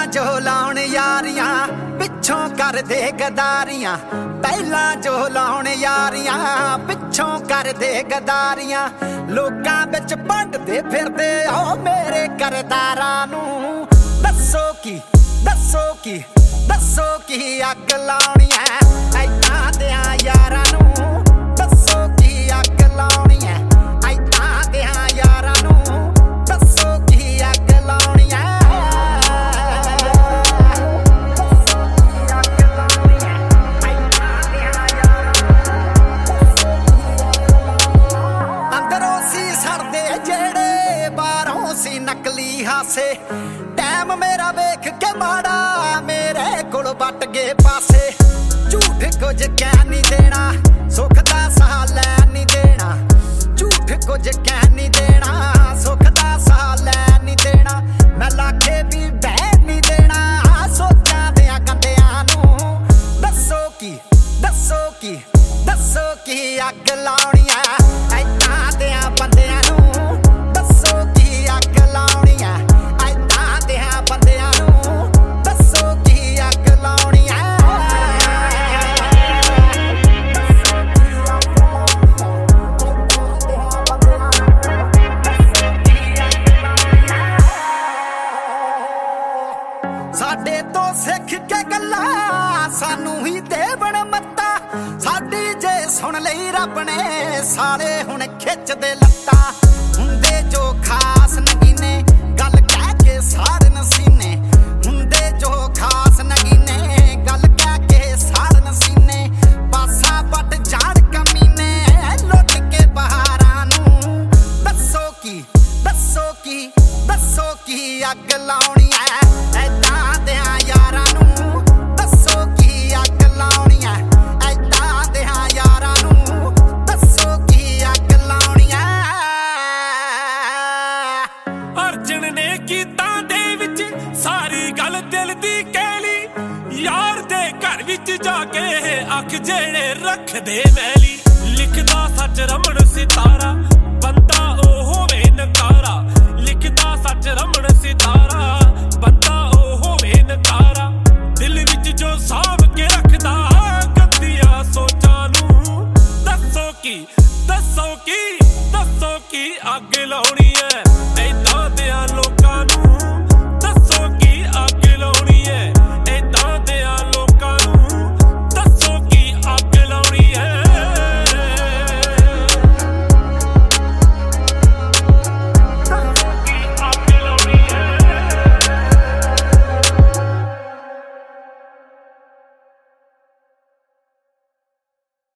जो लाउण यारियां पिछों कर दे गदारियां, पहला जो लाउण यारियां पिछों कर दे गदारियां। लोकां विच वंडदे फिरदे ओ मेरे करदारां नूं। दस्सो की दस्सो की दस्सो की अग लाउणी ऐ ऐदां देयां यारां नूं। दस्सो की अग लाउणी ऐ ऐदां देयां यारां नूं। दस्सो की अग लाउणी नकली हासे। टैम मेरा वेख के माड़ा मेरे कोल बट गए पासे। झूठ कुछ कह नहीं देना सुख दा साह लै नहीं देना। झूठ कुछ कह नहीं देना सुख दा साह लै नहीं देना। मैं लाखे भी बह नहीं देना सोचां दियां कंदियां नूं। दस्सो की दस्सो की दस्सो की अग लाउणी ऐ ऐदां दियां बंदियां नूं। साडे तो सिख के गल्लां सानू ही देवण मत्ता। साडी जे सुन लई रब ने साले हुण खिचदे लत्ता। हुंदे जो खास नगीने गल कह के साड़ नसीने। हुंदे जो खास नगीने गल कह के साड़ नसीने। पासा पट जाड़ कमीने लुट के बहारां नूं। दस्सो की दस्सो की दस्सो की अग लाउणी ऐ ऐदां देयां यारां नूं। दस्सो की अग लाउणी ऐ ऐदां देयां यारां नूं। दस्सो की अग लाउणी अर्जन ने गीतां दे विच सारी गल दिल दी कहली। यार दे घर विच जाके अख जेड़े रख दे मैली। लिखदा सच रमण सितारा